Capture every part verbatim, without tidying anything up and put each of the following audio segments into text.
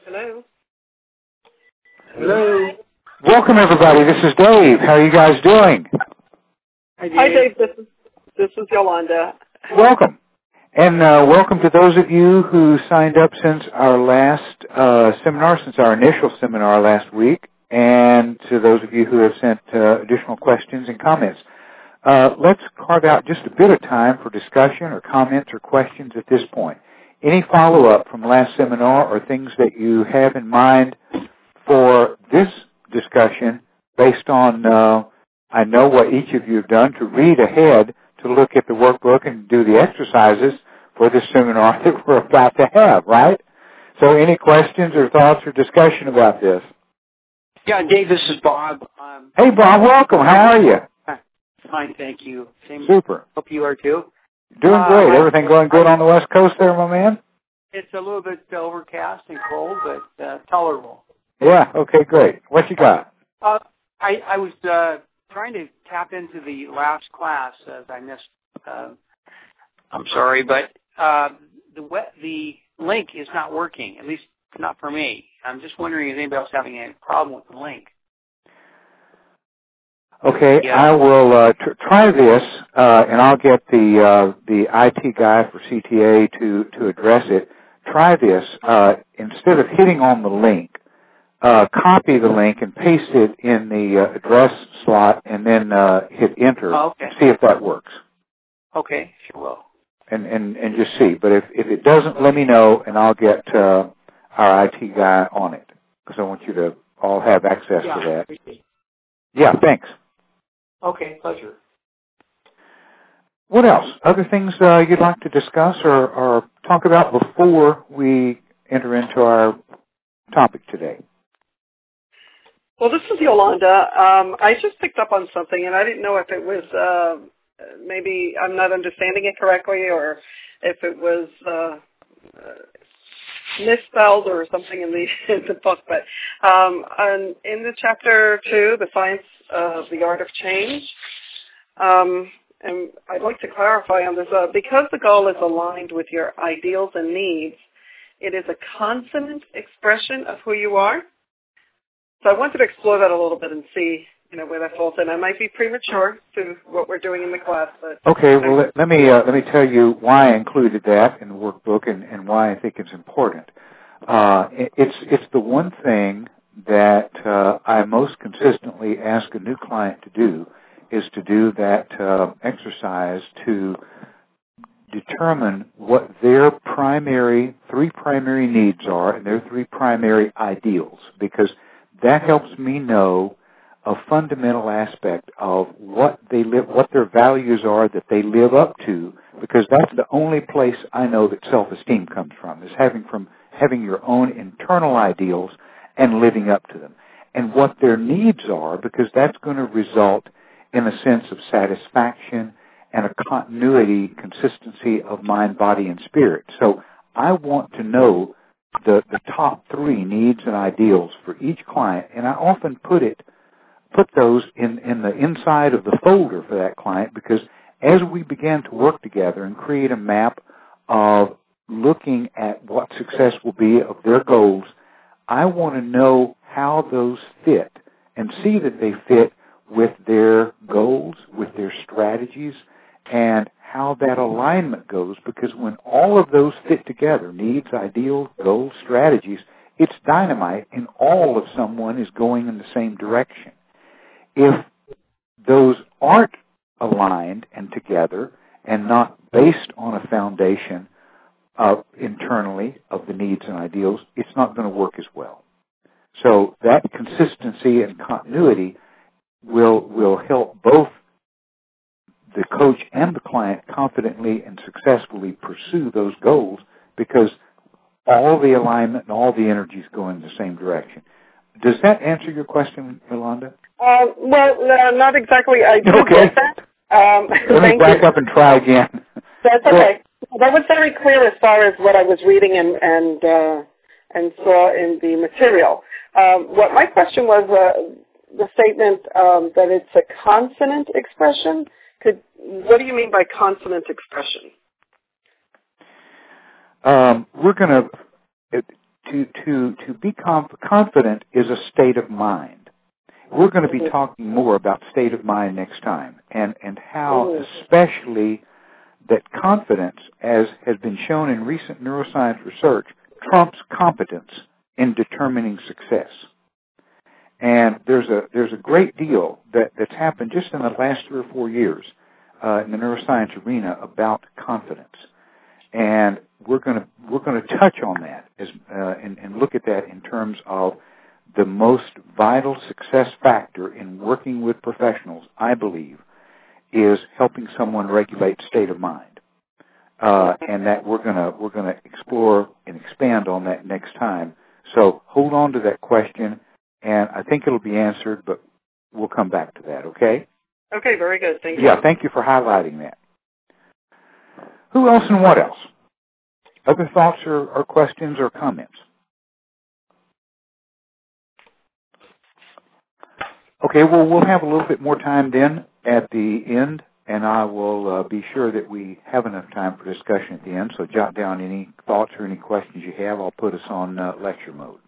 Hello. Hello. Welcome, everybody. This is Dave. How are you guys doing? Hi, Dave. Hi, Dave. This is this is Yolanda. Welcome. And uh, welcome to those of you who signed up since our last uh, seminar, since our initial seminar last week, and to those of you who have sent uh, additional questions and comments. Uh, let's carve out just a bit of time for discussion or comments or questions at this point. Any follow-up from last seminar or things that you have in mind for this discussion based on, uh, I know what each of you have done to read ahead to look at the workbook and do the exercises for this seminar that we're about to have, right? So any questions or thoughts or discussion about this? Yeah, Dave, this is Bob. Um, hey, Bob, welcome. How are you? Fine, thank you. Same, Super. Hope you are too. Doing great. Uh, Everything going good on the West Coast there, my man? It's a little bit overcast and cold, but uh, tolerable. Yeah, okay, great. What you got? Uh, I, I was uh, trying to tap into the last class as I missed. Uh, I'm sorry, but uh, the web, the link is not working, at least not for me. I'm just wondering if anybody else having a problem with the link. Okay, yeah. I will uh, tr- try this, uh, and I'll get the uh, the I T guy for C T A to, to address it. Try this. Uh, instead of hitting on the link, uh, copy the link and paste it in the uh, address slot, and then uh, hit enter. Oh, okay. See if that works. Okay, sure will. And, and, and just see. But if, if it doesn't, let me know, and I'll get uh, our I T guy on it, because I want you to all have access yeah, to that. appreciate. Yeah, thanks. Okay, pleasure. What else? Other things uh, you'd like to discuss or, or talk about before we enter into our topic today? Well, this is Yolanda. Um, I just picked up on something, and I didn't know if it was uh, maybe I'm not understanding it correctly, or if it was uh, uh, misspelled or something in the in the book. But um, on, in the chapter two, the science of the art of change. Um, And I'd like to clarify on this. Uh, because the goal is aligned with your ideals and needs, it is a consonant expression of who you are. So I wanted to explore that a little bit and see, you know, where that falls in. I might be premature to what we're doing in the class, but okay. Well, let, let me uh, let me tell you why I included that in the workbook and, and why I think it's important. Uh, it, it's it's the one thing that uh, I most consistently ask a new client to do. Is to do that uh, exercise to determine what their primary, three primary needs are and their three primary ideals, because that helps me know a fundamental aspect of what they live, what their values are that they live up to, because that's the only place I know that self-esteem comes from, is having from having your own internal ideals and living up to them, and what their needs are, because that's going to result in a sense of satisfaction and a continuity, consistency of mind, body, and spirit. So I want to know the, the top three needs and ideals for each client, and I often put it, put those in, in the inside of the folder for that client, because as we begin to work together and create a map of looking at what success will be of their goals, I want to know how those fit and see that they fit with their goals, with their strategies, and how that alignment goes, because when all of those fit together, needs, ideals, goals, strategies, it's dynamite, and all of someone is going in the same direction. If those aren't aligned and together and not based on a foundation of internally of the needs and ideals, it's not going to work as well. So that consistency and continuity will will help both the coach and the client confidently and successfully pursue those goals, because all the alignment and all the energies go in the same direction. Does that answer your question, Yolanda? Uh, well, uh, not exactly. I do okay. get that. Um, Let me back you. up and try again. That's okay. That was very clear as far as what I was reading and and, uh, and saw in the material. Um, what my question was, uh, the statement um, that it's a consonant expression. Could what do you mean by consonant expression? Um, we're going to to, to, to be conf- confident is a state of mind. We're going to be talking more about state of mind next time, and, and how especially that confidence, as has been shown in recent neuroscience research, trumps competence in determining success. And there's a there's a great deal that, that's happened just in the last three or four years uh, in the neuroscience arena about confidence, and we're going to we're going to touch on that as uh, and, and look at that in terms of the most vital success factor in working with professionals. I believe is helping someone regulate state of mind, uh, and that we're gonna we're gonna explore and expand on that next time. So hold on to that question. And I think it'll be answered, but we'll come back to that, okay? Okay, very good. Thank you. Yeah, thank you for highlighting that. Who else and what else? Other thoughts or, or questions or comments? Okay, well, we'll have a little bit more time then at the end, and I will uh, be sure that we have enough time for discussion at the end, so jot down any thoughts or any questions you have. I'll put us on uh, lecture mode.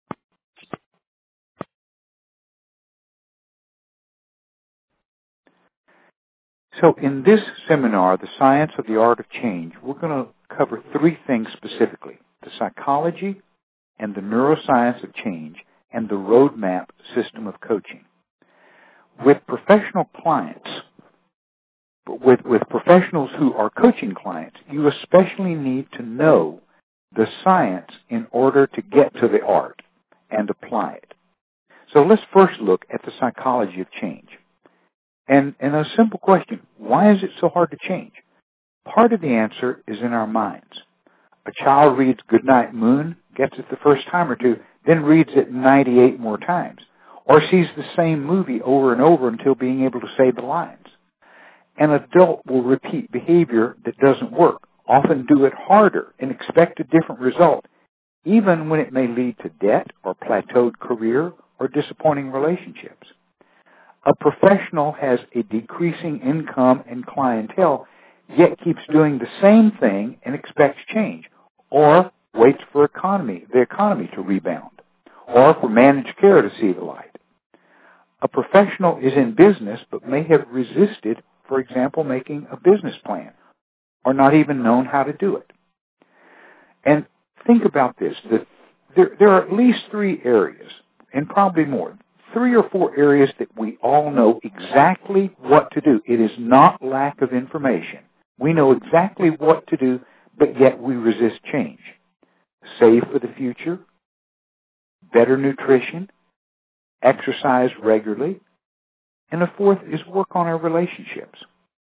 So in this seminar, The Science of the Art of Change, we're going to cover three things specifically: the psychology and the neuroscience of change and the roadmap system of coaching. With professional clients, with, with professionals who are coaching clients, you especially need to know the science in order to get to the art and apply it. So let's first look at the psychology of change. And, and a simple question, why is it so hard to change? Part of the answer is in our minds. A child reads Goodnight Moon, gets it the first time or two, then reads it ninety-eight more times, or sees the same movie over and over until being able to say the lines. An adult will repeat behavior that doesn't work, often do it harder and expect a different result, even when it may lead to debt or plateaued career or disappointing relationships. A professional has a decreasing income and clientele, yet keeps doing the same thing and expects change, or waits for economy, the economy to rebound, or for managed care to see the light. A professional is in business but may have resisted, for example, making a business plan, or not even known how to do it. And think about this, that there, there are at least three areas, and probably more, three or four areas that we all know exactly what to do. It is not lack of information. We know exactly what to do, but yet we resist change. Save for the future, better nutrition, exercise regularly, and the fourth is work on our relationships.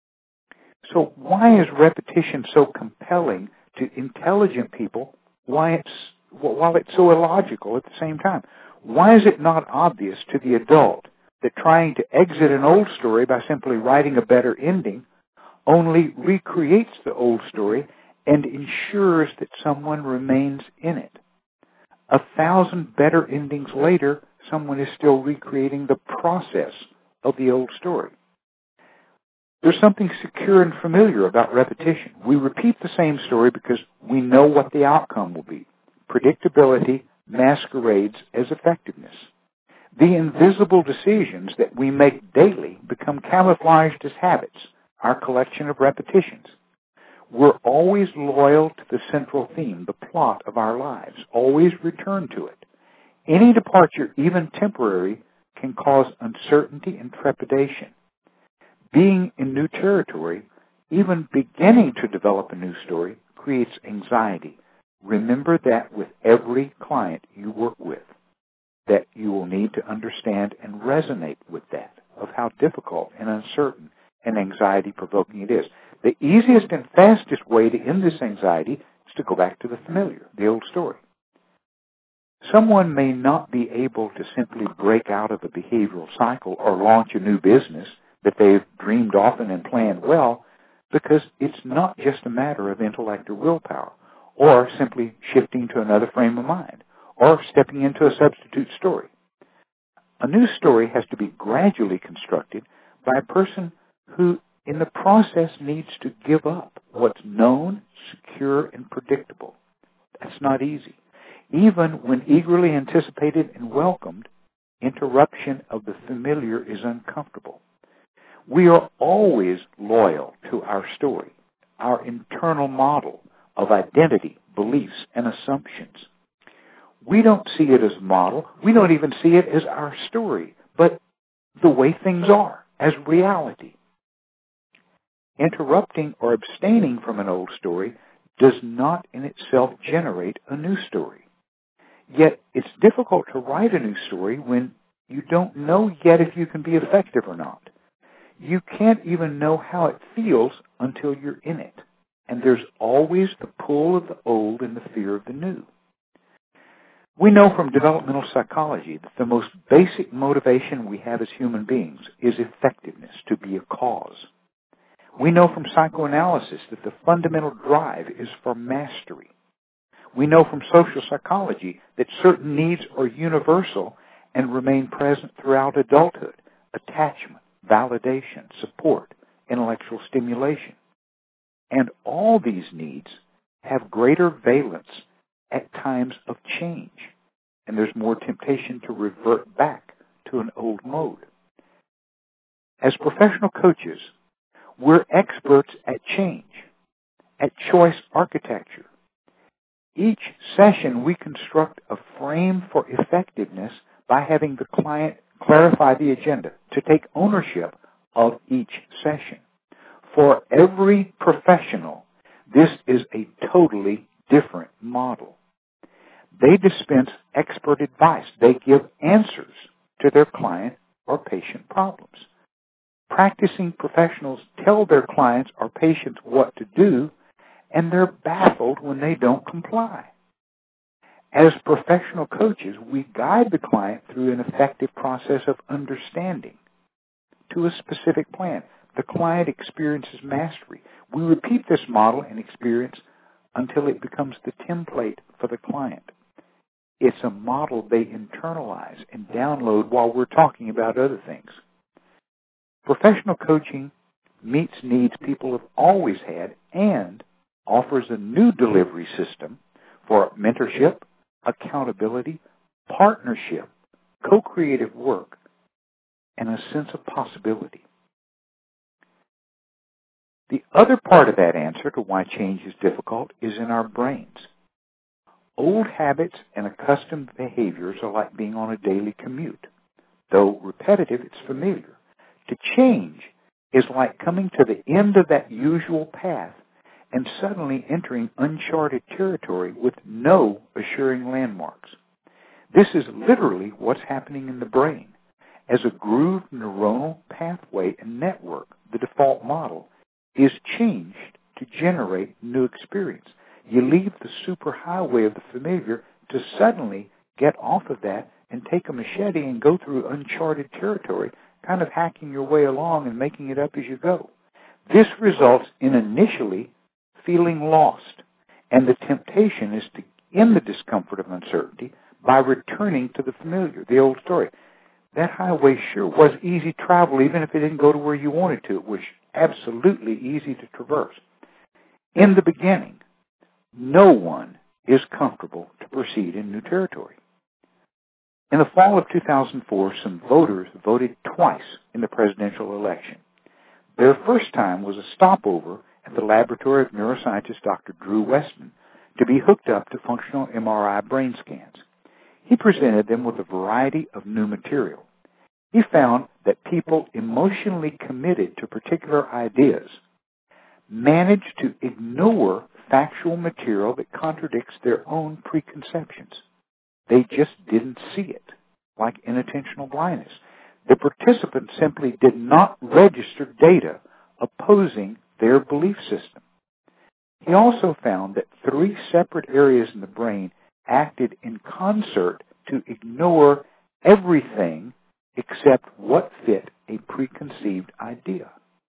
So why is repetition so compelling to intelligent people, why it's, while it's so illogical at the same time? Why is it not obvious to the adult that trying to exit an old story by simply writing a better ending only recreates the old story and ensures that someone remains in it? A thousand better endings later, someone is still recreating the process of the old story. There's something secure and familiar about repetition. We repeat the same story because we know what the outcome will be. Predictability masquerades as effectiveness. The invisible decisions that we make daily become camouflaged as habits, our collection of repetitions. We're always loyal to the central theme, the plot of our lives, always return to it. Any departure, even temporary, can cause uncertainty and trepidation. Being in new territory, even beginning to develop a new story, creates anxiety. Remember that with every client you work with, that you will need to understand and resonate with that, of how difficult and uncertain and anxiety-provoking it is. The easiest and fastest way to end this anxiety is to go back to the familiar, the old story. Someone may not be able to simply break out of a behavioral cycle or launch a new business that they've dreamed often and planned well, because it's not just a matter of intellect or willpower, or simply shifting to another frame of mind, or stepping into a substitute story. A new story has to be gradually constructed by a person who, in the process, needs to give up what's known, secure, and predictable. That's not easy. Even when eagerly anticipated and welcomed, interruption of the familiar is uncomfortable. We are always loyal to our story, our internal model of identity, beliefs, and assumptions. We don't see it as a model. We don't even see it as our story, but the way things are, as reality. Interrupting or abstaining from an old story does not in itself generate a new story. Yet it's difficult to write a new story when you don't know yet if you can be effective or not. You can't even know how it feels until you're in it. And there's always the pull of the old and the fear of the new. We know from developmental psychology that the most basic motivation we have as human beings is effectiveness, to be a cause. We know from psychoanalysis that the fundamental drive is for mastery. We know from social psychology that certain needs are universal and remain present throughout adulthood: attachment, validation, support, intellectual stimulation. And all these needs have greater valence at times of change, and there's more temptation to revert back to an old mode. As professional coaches, we're experts at change, at choice architecture. Each session we construct a frame for effectiveness by having the client clarify the agenda, to take ownership of each session. For every professional, this is a totally different model. They dispense expert advice. They give answers to their client or patient problems. Practicing professionals tell their clients or patients what to do, and they're baffled when they don't comply. As professional coaches, we guide the client through an effective process of understanding to a specific plan. The client experiences mastery. We repeat this model and experience until it becomes the template for the client. It's a model they internalize and download while we're talking about other things. Professional coaching meets needs people have always had and offers a new delivery system for mentorship, accountability, partnership, co-creative work, and a sense of possibility. The other part of that answer to why change is difficult is in our brains. Old habits and accustomed behaviors are like being on a daily commute. Though repetitive, it's familiar. To change is like coming to the end of that usual path and suddenly entering uncharted territory with no assuring landmarks. This is literally what's happening in the brain. As a grooved neuronal pathway and network, the default model is changed to generate new experience. You leave the superhighway of the familiar to suddenly get off of that and take a machete and go through uncharted territory, kind of hacking your way along and making it up as you go. This results in initially feeling lost, and the temptation is to end the discomfort of uncertainty by returning to the familiar, the old story. That highway sure was easy travel, even if it didn't go to where you wanted to. It was absolutely easy to traverse. In the beginning, no one is comfortable to proceed in new territory. In the fall of two thousand four, some voters voted twice in the presidential election. Their first time was a stopover at the laboratory of neuroscientist Doctor Drew Westman to be hooked up to functional M R I brain scans. He presented them with a variety of new material. He found that people emotionally committed to particular ideas managed to ignore factual material that contradicts their own preconceptions. They just didn't see it, like inattentional blindness. The participants simply did not register data opposing their belief system. He also found that three separate areas in the brain acted in concert to ignore everything except what fit a preconceived idea.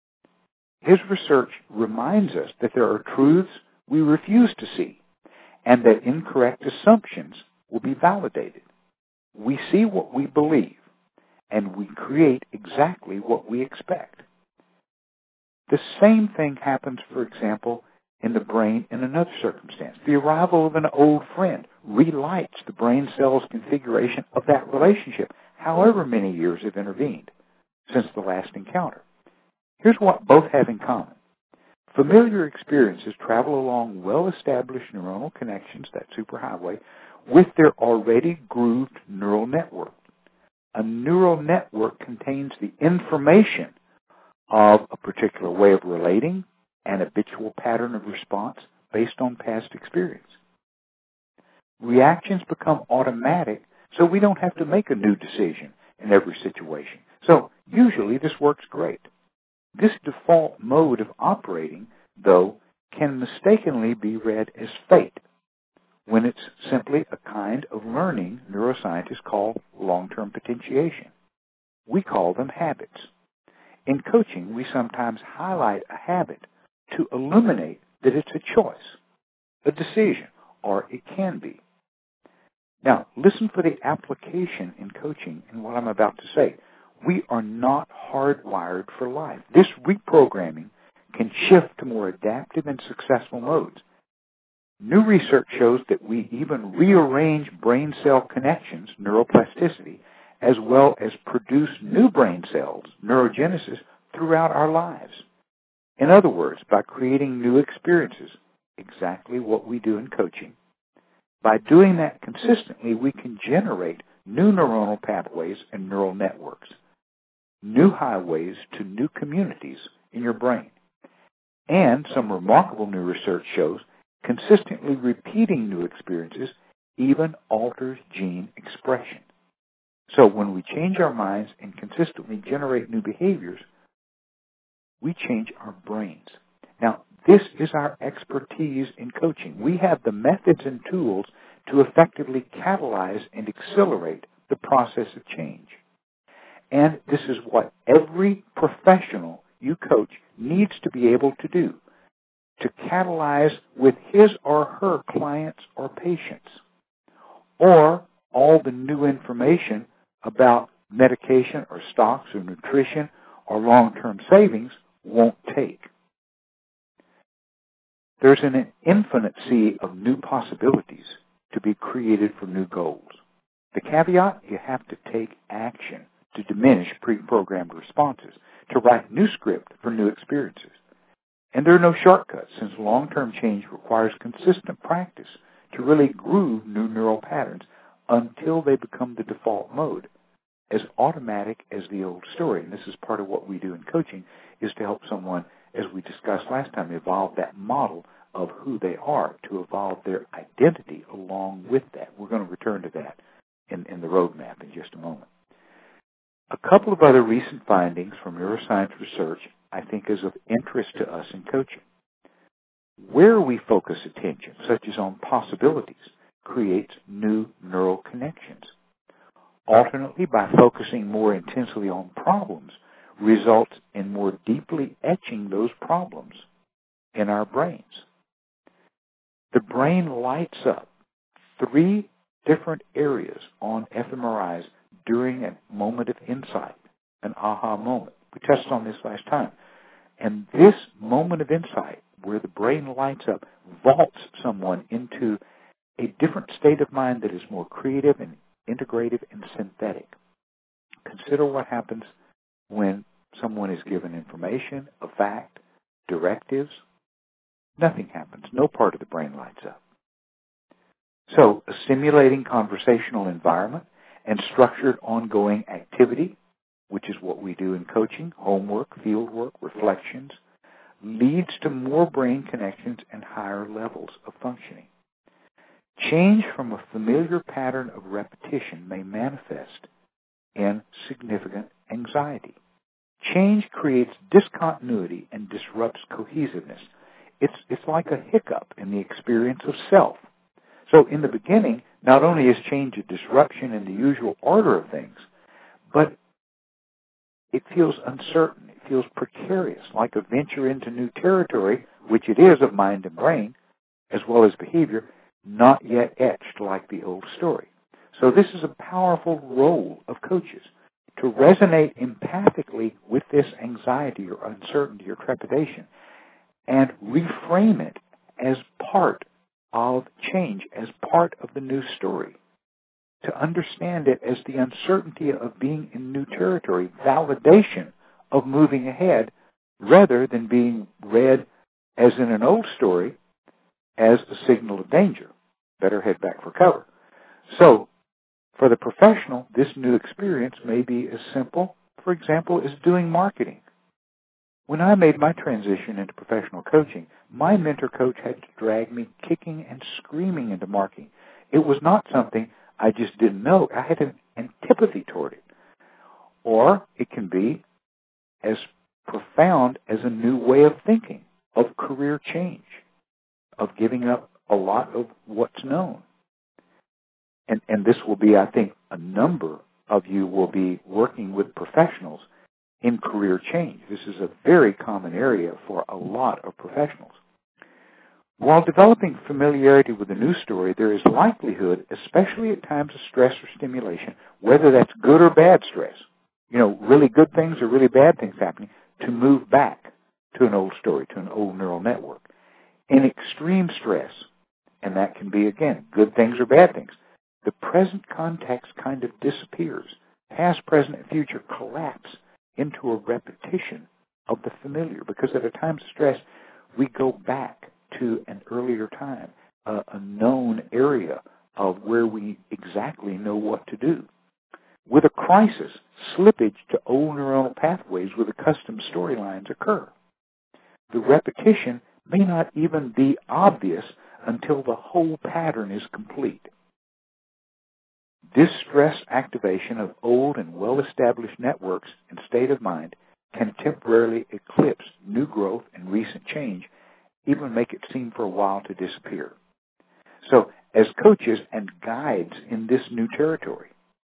His research reminds us that there are truths we refuse to see and that incorrect assumptions will be validated. We see what we believe, and we create exactly what we expect. The same thing happens, for example, in the brain in another circumstance. The arrival of an old friend relights the brain cell's configuration of that relationship, however many years have intervened since the last encounter. Here's what both have in common. Familiar experiences travel along well-established neuronal connections, that superhighway, with their already grooved neural network. A neural network contains the information of a particular way of relating, an habitual pattern of response based on past experience. Reactions become automatic, so we don't have to make a new decision in every situation. So usually this works great. This default mode of operating, though, can mistakenly be read as fate, when it's simply a kind of learning neuroscientists call long-term potentiation. We call them habits. In coaching, we sometimes highlight a habit to illuminate that it's a choice, a decision, or it can be. Now, listen for the application in coaching in what I'm about to say. We are not hardwired for life. This reprogramming can shift to more adaptive and successful modes. New research shows that we even rearrange brain cell connections, neuroplasticity, as well as produce new brain cells, neurogenesis, throughout our lives. In other words, by creating new experiences, exactly what we do in coaching. By doing that consistently, we can generate new neuronal pathways and neural networks, new highways to new communities in your brain. And some remarkable new research shows consistently repeating new experiences even alters gene expression. So when we change our minds and consistently generate new behaviors, we change our brains. Now, this is our expertise in coaching. We have the methods and tools to effectively catalyze and accelerate the process of change. And this is what every professional you coach needs to be able to do, to catalyze with his or her clients or patients, or all the new information about medication or stocks or nutrition or long-term savings won't take. There's an infinite sea of new possibilities to be created for new goals. The caveat, you have to take action to diminish pre-programmed responses, to write new script for new experiences. And there are no shortcuts, since long-term change requires consistent practice to really groove new neural patterns until they become the default mode, as automatic as the old story. And this is part of what we do in coaching, is to help someone, as we discussed last time, evolve that model of who they are, to evolve their identity along with that. We're going to return to that in, in the roadmap in just a moment. A couple of other recent findings from neuroscience research I think is of interest to us in coaching. Where we focus attention, such as on possibilities, creates new neural connections. Alternately, by focusing more intensely on problems, results in more deeply etching those problems in our brains. The brain lights up three different areas on fMRIs during a moment of insight, an aha moment. We touched on this last time. And this moment of insight, where the brain lights up, vaults someone into a different state of mind that is more creative and integrative and synthetic. Consider what happens when someone is given information, a fact, directives. Nothing happens. No part of the brain lights up. So, a stimulating conversational environment and structured ongoing activity, which is what we do in coaching, homework, fieldwork, reflections, leads to more brain connections and higher levels of functioning. Change from a familiar pattern of repetition may manifest in significant anxiety. Change creates discontinuity and disrupts cohesiveness. It's, it's like a hiccup in the experience of self. So in the beginning, not only is change a disruption in the usual order of things, but it feels uncertain. It feels precarious, like a venture into new territory, which it is of mind and brain, as well as behavior, not yet etched like the old story. So this is a powerful role of coaches, to resonate empathically with this anxiety or uncertainty or trepidation and reframe it part of change, as part of the new story. To understand it as the uncertainty of being in new territory, validation of moving ahead, rather than being read as in an old story as a signal of danger. Better head back for cover. So, for the professional, this new experience may be as simple, for example, as doing marketing. When I made my transition into professional coaching, my mentor coach had to drag me kicking and screaming into marketing. It was not something I just didn't know. I had an antipathy toward it. Or it can be as profound as a new way of thinking, of career change, of giving up a lot of what's known. And, and this will be, I think, a number of you will be working with professionals in career change. This is a very common area for a lot of professionals. While developing familiarity with a new story, there is likelihood, especially at times of stress or stimulation, whether that's good or bad stress, you know, really good things or really bad things happening, to move back to an old story, to an old neural network. In extreme stress, and that can be, again, good things or bad things, the present context kind of disappears. Past, present, and future collapse into a repetition of the familiar, because at a time of stress, we go back to an earlier time, a, a known area of where we exactly know what to do. With a crisis, slippage to old neuronal pathways with accustomed storylines occur. The repetition may not even be obvious until the whole pattern is complete. This stress activation of old and well-established networks and state of mind can temporarily eclipse new growth and recent change, even make it seem for a while to disappear. So, as coaches and guides in this new territory,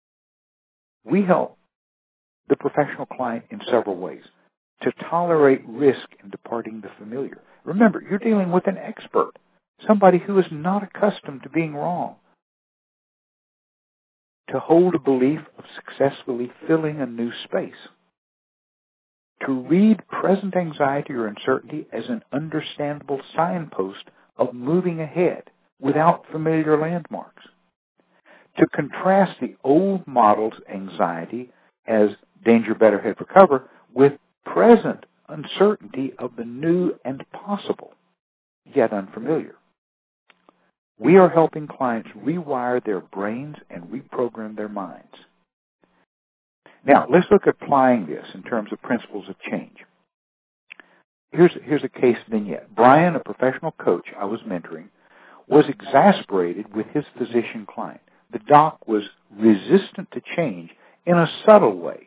we help the professional client in several ways to tolerate risk in departing the familiar. Remember, you're dealing with an expert, somebody who is not accustomed to being wrong. To hold a belief of successfully filling a new space. To read present anxiety or uncertainty as an understandable signpost of moving ahead without familiar landmarks. To contrast the old model's anxiety as danger, better head for cover with present uncertainty of the new and possible, yet unfamiliar. We are helping clients rewire their brains and reprogram their minds. Now, let's look at applying this in terms of principles of change. Here's, here's a case vignette. Brian, a professional coach I was mentoring, was exasperated with his physician client. The doc was resistant to change in a subtle way,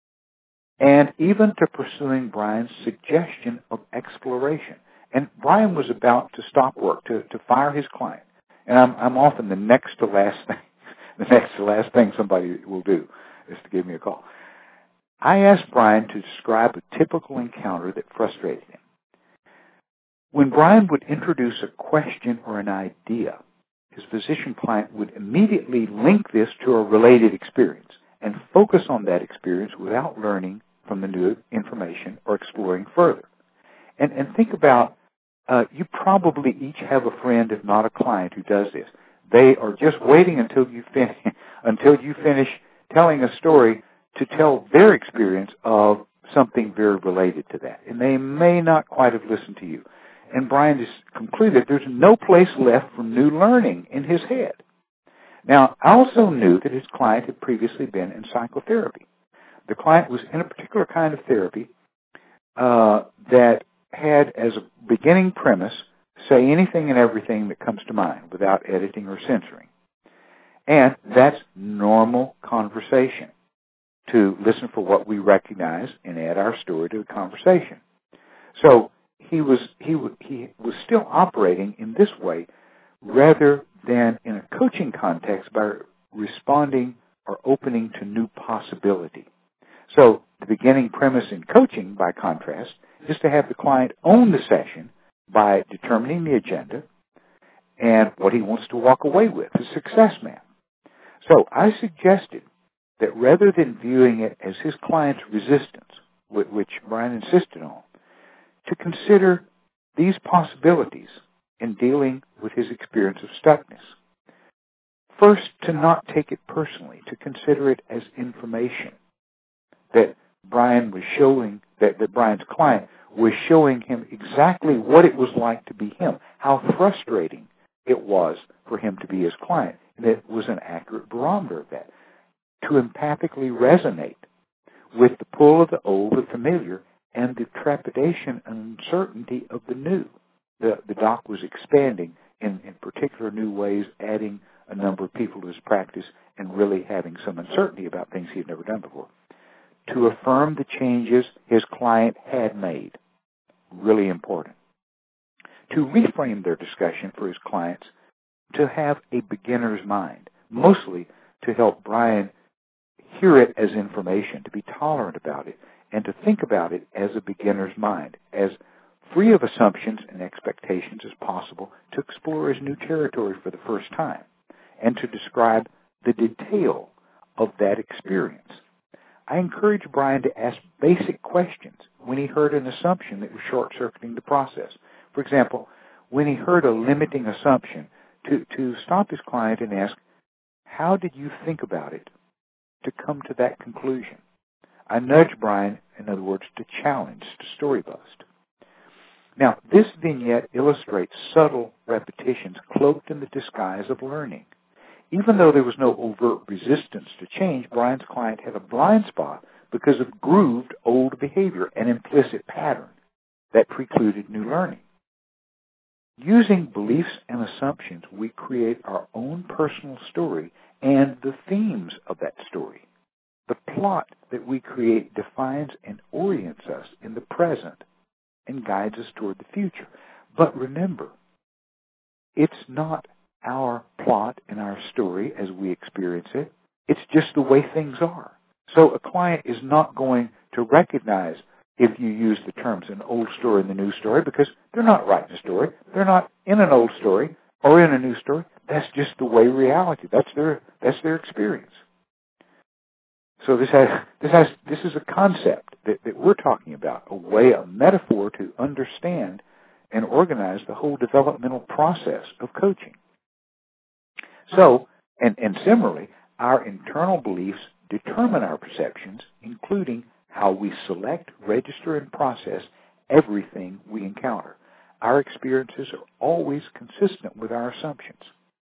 and even to pursuing Brian's suggestion of exploration. And Brian was about to stop work, to, to fire his client. And I'm, I'm often the next to last thing, the next to last thing somebody will do is to give me a call. I asked Brian to describe a typical encounter that frustrated him. When Brian would introduce a question or an idea, his physician client would immediately link this to a related experience and focus on that experience without learning from the new information or exploring further. And, and think about Uh, you probably each have a friend, if not a client, who does this. They are just waiting until you fin- until you finish telling a story to tell their experience of something very related to that. And they may not quite have listened to you. And Brian just concluded there's no place left for new learning in his head. Now, I also knew that his client had previously been in psychotherapy. The client was in a particular kind of therapy uh, that had as a beginning premise, say anything and everything that comes to mind without editing or censoring. And that's normal conversation, to listen for what we recognize and add our story to the conversation. So he was he w- he was still operating in this way rather than in a coaching context by responding or opening to new possibility. So the beginning premise in coaching, by contrast, is to have the client own the session by determining the agenda and what he wants to walk away with, a success map. So I suggested that rather than viewing it as his client's resistance, which Brian insisted on, to consider these possibilities in dealing with his experience of stuckness. First, to not take it personally, to consider it as information that Brian was showing, that, that Brian's client was showing him exactly what it was like to be him, how frustrating it was for him to be his client, and it was an accurate barometer of that. To empathically resonate with the pull of the old, the familiar, and the trepidation and uncertainty of the new. The, the doc was expanding in, in particular new ways, adding a number of people to his practice and really having some uncertainty about things he had never done before. To affirm the changes his client had made, really important. To reframe their discussion for his clients, to have a beginner's mind, mostly to help Brian hear it as information, to be tolerant about it, and to think about it as a beginner's mind, as free of assumptions and expectations as possible, to explore his new territory for the first time, and to describe the detail of that experience. I encourage Brian to ask basic questions when he heard an assumption that was short-circuiting the process. For example, when he heard a limiting assumption, to, to stop his client and ask, how did you think about it to come to that conclusion? I nudge Brian, in other words, to challenge, to story bust. Now, this vignette illustrates subtle repetitions cloaked in the disguise of learning. Even though there was no overt resistance to change, Brian's client had a blind spot because of grooved old behavior, an implicit pattern that precluded new learning. Using beliefs and assumptions, we create our own personal story and the themes of that story. The plot that we create defines and orients us in the present and guides us toward the future. But remember, it's not our plot and our story as we experience it. It's just the way things are. So a client is not going to recognize if you use the terms an old story and the new story, because they're not writing a story. They're not in an old story or in a new story. That's just the way reality. That's their that's their experience. So this has this has this is a concept that, that we're talking about, a way, a metaphor to understand and organize the whole developmental process of coaching. So, and, and similarly, our internal beliefs determine our perceptions, including how we select, register, and process everything we encounter. Our experiences are always consistent with our assumptions.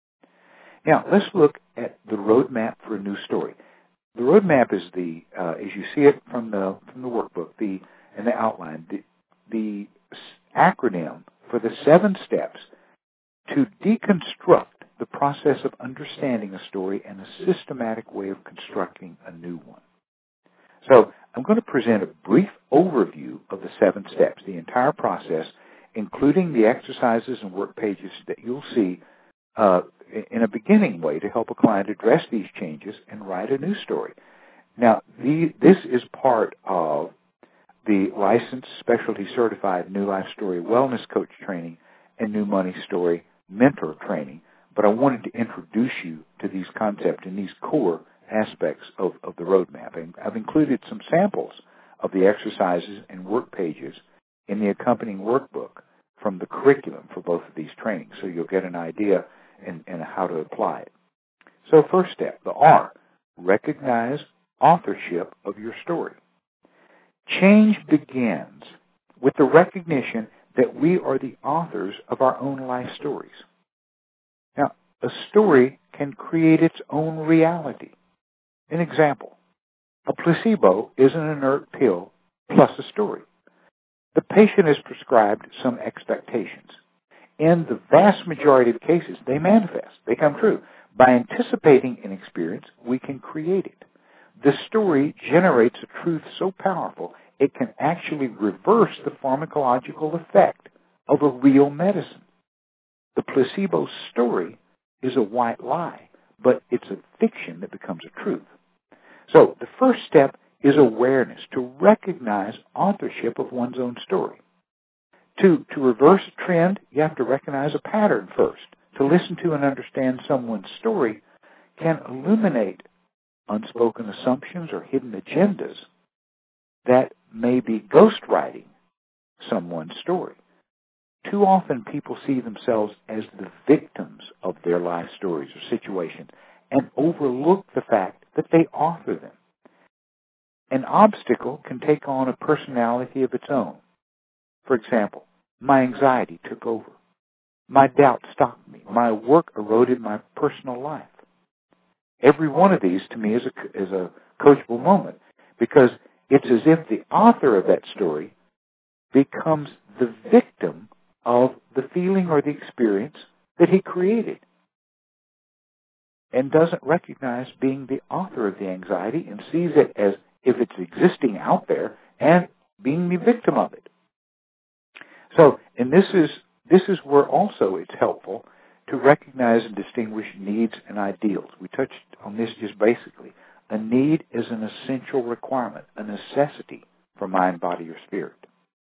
Now, let's look at the roadmap for a new story. The roadmap is the, uh, as you see it from the from the workbook, the and the outline, the, the acronym for the seven steps to deconstruct the process of understanding a story and a systematic way of constructing a new one. So I'm going to present a brief overview of the seven steps, the entire process, including the exercises and work pages that you'll see uh, in a beginning way to help a client address these changes and write a new story. Now, the, this is part of the licensed, specialty certified New Life Story Wellness Coach training and New Money Story Mentor training. But I wanted to introduce you to these concepts and these core aspects of, of the roadmap. And I've included some samples of the exercises and work pages in the accompanying workbook from the curriculum for both of these trainings, so you'll get an idea and, and how to apply it. So first step, the R, recognize authorship of your story. Change begins with the recognition that we are the authors of our own life stories. Now, a story can create its own reality. An example, a placebo is an inert pill plus a story. The patient is prescribed some expectations. In the vast majority of cases, they manifest. They come true. By anticipating an experience, we can create it. The story generates a truth so powerful, it can actually reverse the pharmacological effect of a real medicine. The placebo story is a white lie, but it's a fiction that becomes a truth. So the first step is awareness, to recognize authorship of one's own story. To, to reverse a trend, you have to recognize a pattern first. To listen to and understand someone's story can illuminate unspoken assumptions or hidden agendas that may be ghostwriting someone's story. too often people see themselves as the victims of their life stories or situations and overlook the fact that they author them. An obstacle can take on a personality of its own. For example, my anxiety took over. My doubt stopped me. My work eroded my personal life. Every one of these to me is a, is a coachable moment, because it's as if the author of that story becomes the victim of the feeling or the experience that he created, and doesn't recognize being the author of the anxiety and sees it as if it's existing out there and being the victim of it. So, and this is this is where also it's helpful to recognize and distinguish needs and ideals. We touched on this just basically. A need is an essential requirement, a necessity for mind, body, or spirit.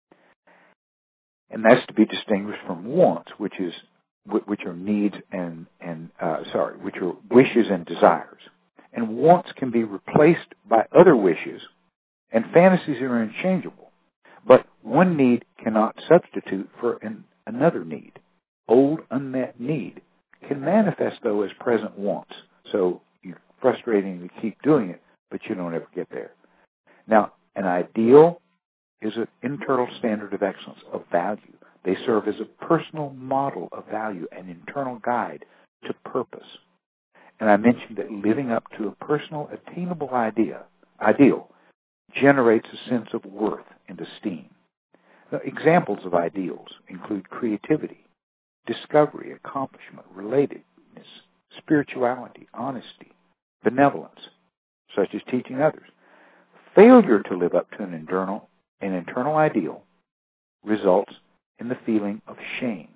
And that's to be distinguished from wants, which is which are needs and and uh, sorry, which are wishes and desires. And wants can be replaced by other wishes, and fantasies are interchangeable. But one need cannot substitute for an, another need. Old unmet need can manifest, though, as present wants. So you're frustrating to keep doing it, but you don't ever get there. Now, an ideal is an internal standard of excellence, of value. They serve as a personal model of value, an internal guide to purpose. And I mentioned that living up to a personal, attainable idea, ideal generates a sense of worth and esteem. Now, examples of ideals include creativity, discovery, accomplishment, relatedness, spirituality, honesty, benevolence, such as teaching others. Failure to live up to an internal, an internal ideal results in the feeling of shame.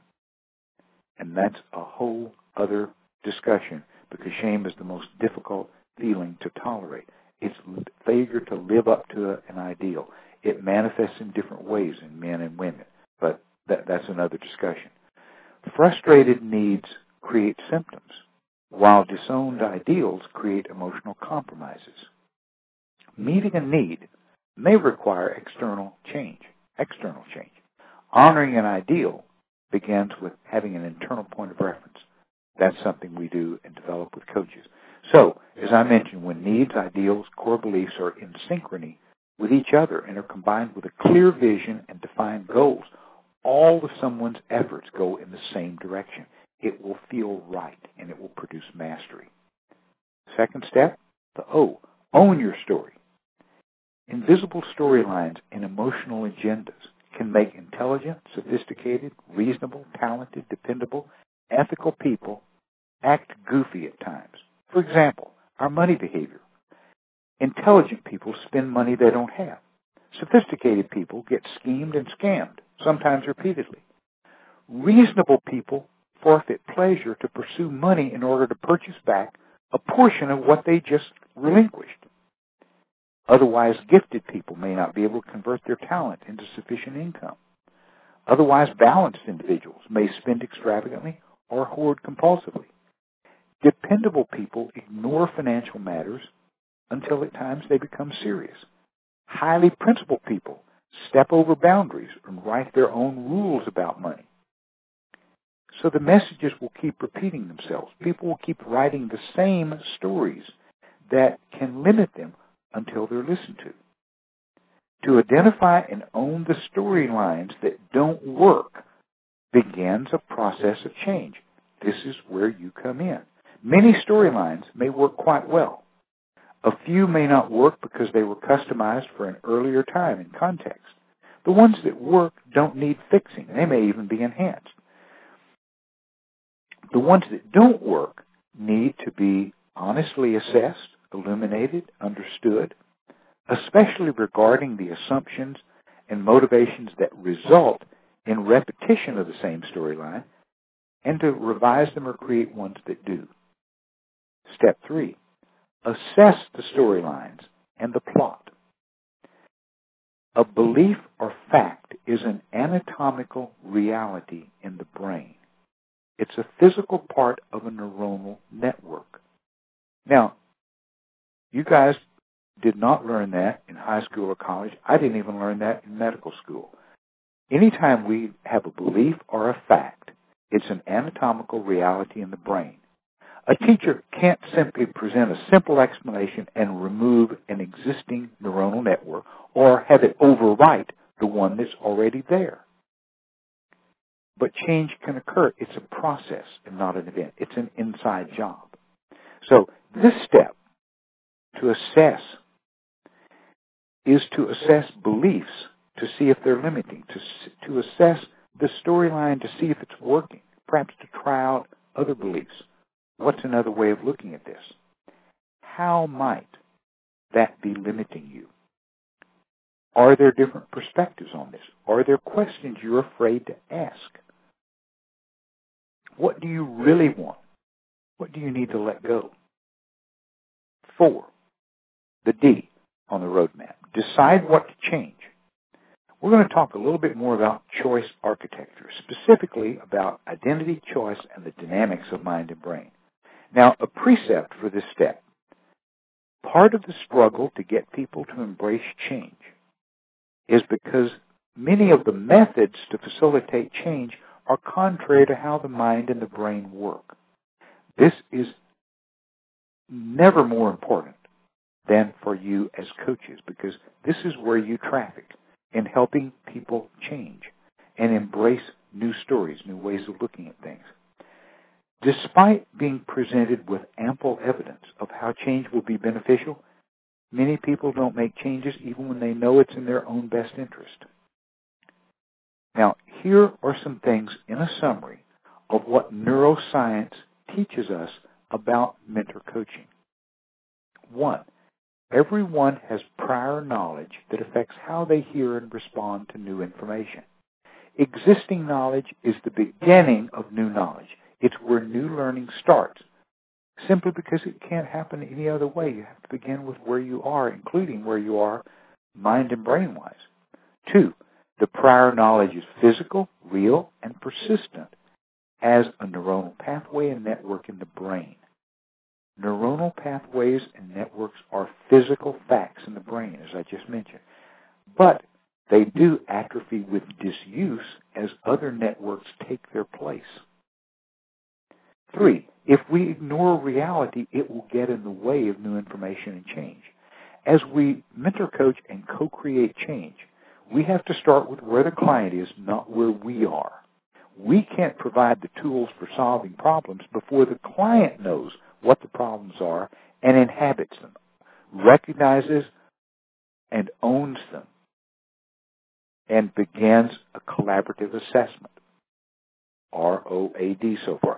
And that's a whole other discussion, because shame is the most difficult feeling to tolerate. It's failure to live up to an ideal. It manifests in different ways in men and women, but that, that's another discussion. Frustrated needs create symptoms, while disowned ideals create emotional compromises. Meeting a need may require external change, external change. Honoring an ideal begins with having an internal point of reference. That's something we do and develop with coaches. So, as I mentioned, when needs, ideals, core beliefs are in synchrony with each other and are combined with a clear vision and defined goals, all of someone's efforts go in the same direction. It will feel right, and it will produce mastery. Second step, the O, own your story. Invisible storylines and emotional agendas can make intelligent, sophisticated, reasonable, talented, dependable, ethical people act goofy at times. For example, our money behavior. Intelligent people spend money they don't have. Sophisticated people get schemed and scammed, sometimes repeatedly. Reasonable people forfeit pleasure to pursue money in order to purchase back a portion of what they just relinquished. Otherwise gifted people may not be able to convert their talent into sufficient income. Otherwise balanced individuals may spend extravagantly or hoard compulsively. Dependable people ignore financial matters until at times they become serious. Highly principled people step over boundaries and write their own rules about money. So the messages will keep repeating themselves. People will keep writing the same stories that can limit them until they're listened to. To identify and own the storylines that don't work begins a process of change. This is where you come in. Many storylines may work quite well. A few may not work because they were customized for an earlier time and context. The ones that work don't need fixing. They may even be enhanced. The ones that don't work need to be honestly assessed, illuminated, understood, especially regarding the assumptions and motivations that result in repetition of the same storyline, and to revise them or create ones that do. Step three, assess the storylines and the plot. A belief or fact is an anatomical reality in the brain. It's a physical part of a neuronal network. Now, you guys did not learn that in high school or college. I didn't even learn that in medical school. Anytime we have a belief or a fact, it's an anatomical reality in the brain. A teacher can't simply present a simple explanation and remove an existing neuronal network or have it overwrite the one that's already there. But change can occur. It's a process and not an event. It's an inside job. So this step to assess is to assess beliefs to see if they're limiting, to, to assess the storyline to see if it's working, perhaps to try out other beliefs. What's another way of looking at this? How might that be limiting you? Are there different perspectives on this? Are there questions you're afraid to ask? What do you really want? What do you need to let go? Four, the D on the roadmap. Decide what to change. We're going to talk a little bit more about choice architecture, specifically about identity, choice, and the dynamics of mind and brain. Now, a precept for this step. Part of the struggle to get people to embrace change is because many of the methods to facilitate change are contrary to how the mind and the brain work. This is never more important than for you as coaches, because this is where you traffic in helping people change and embrace new stories, new ways of looking at things. Despite being presented with ample evidence of how change will be beneficial, many people don't make changes even when they know it's in their own best interest. Now, here are some things in a summary of what neuroscience teaches us about mentor coaching. One, everyone has prior knowledge that affects how they hear and respond to new information. Existing knowledge is the beginning of new knowledge. It's where new learning starts, simply because it can't happen any other way. You have to begin with where you are, including where you are mind and brain-wise. Two, the prior knowledge is physical, real, and persistent as a neuronal pathway and network in the brain. Neuronal pathways and networks are physical facts in the brain, as I just mentioned. But they do atrophy with disuse as other networks take their place. Three, if we ignore reality, it will get in the way of new information and change. As we mentor, coach, and co-create change, we have to start with where the client is, not where we are. We can't provide the tools for solving problems before the client knows what the problems are and inhabits them, recognizes and owns them, and begins a collaborative assessment. R O A D so far.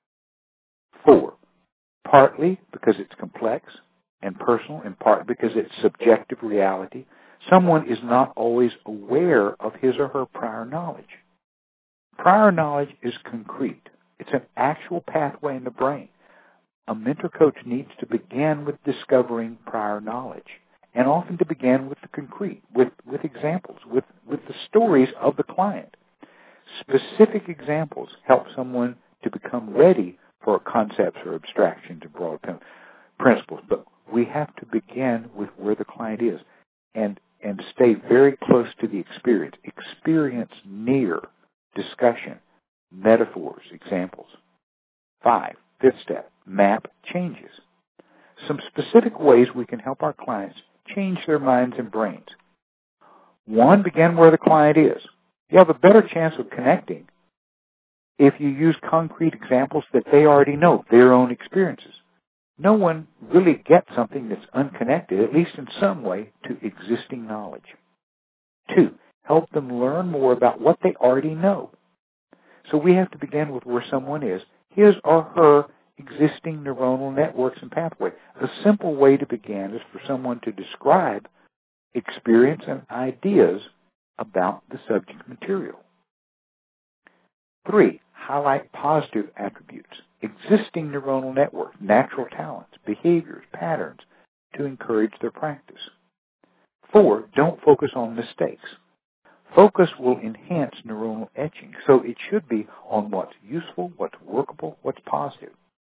Four, partly because it's complex and personal, and partly because it's subjective reality, someone is not always aware of his or her prior knowledge. Prior knowledge is concrete. It's an actual pathway in the brain. A mentor coach needs to begin with discovering prior knowledge, and often to begin with the concrete, with, with examples, with, with the stories of the client. Specific examples help someone to become ready for concepts or abstractions or broad principles. But we have to begin with where the client is and, and stay very close to the experience. Experience near discussion, metaphors, examples. Five, fifth step, map changes. Some specific ways we can help our clients change their minds and brains. One, begin where the client is. You have a better chance of connecting if you use concrete examples that they already know, their own experiences. No one really gets something that's unconnected, at least in some way, to existing knowledge. Two, help them learn more about what they already know. So we have to begin with where someone is, his or her existing neuronal networks and pathway. A simple way to begin is for someone to describe experience and ideas about the subject material. Three, highlight positive attributes, existing neuronal networks, natural talents, behaviors, patterns to encourage their practice. Four, don't focus on mistakes. Focus will enhance neuronal etching, so it should be on what's useful, what's workable, what's positive.